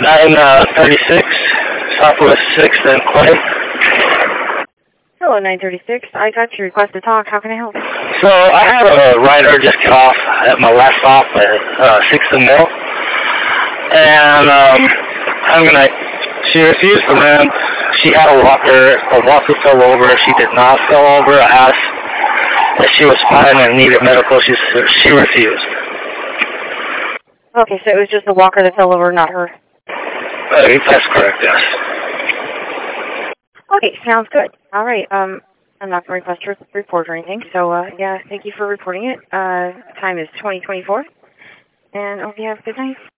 936 Southwest 6th and Clay. Hello, 936. I got your request to talk. How can I help? So I had a rider just get off at my last stop at 6th and Mill. And she refused to land. She had a walker. The walker fell over. She did not fall over. I asked if she was fine and needed medical. She refused. Okay, so it was just the walker that fell over, not her. That's correct, yes. Okay, sounds good. All right, I'm not going to request a report or anything, so, yeah, thank you for reporting it. Time is 2024, and I hope you have a good night.